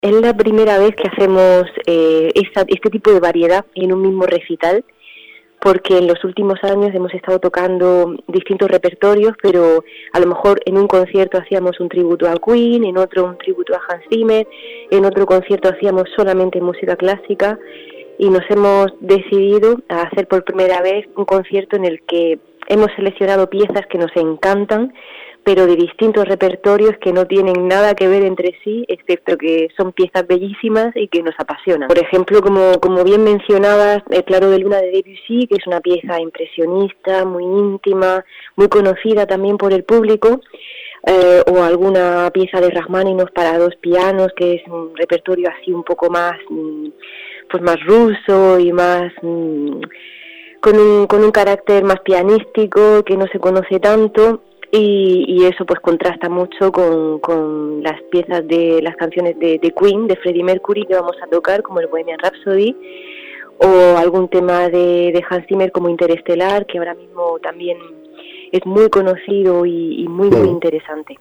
Es la primera vez que hacemos este tipo de variedad en un mismo recital, porque en los últimos años hemos estado tocando distintos repertorios, pero a lo mejor en un concierto hacíamos un tributo a Queen, en otro un tributo a Hans Zimmer, en otro concierto hacíamos solamente música clásica, y nos hemos decidido a hacer por primera vez un concierto en el que hemos seleccionado piezas que nos encantan, pero de distintos repertorios que no tienen nada que ver entre sí, excepto que son piezas bellísimas y que nos apasionan. Por ejemplo, como bien mencionabas, El Claro de Luna de Debussy, que es una pieza impresionista, muy íntima, muy conocida también por el público, o alguna pieza de Rachmaninoff para dos pianos, que es un repertorio así un poco más, pues más ruso y más con un carácter más pianístico, que no se conoce tanto. Y eso pues contrasta mucho con las piezas de las canciones de Queen, de Freddie Mercury, que vamos a tocar, como el Bohemian Rhapsody, o algún tema de Hans Zimmer como Interestelar, que ahora mismo también es muy conocido y muy, muy interesante.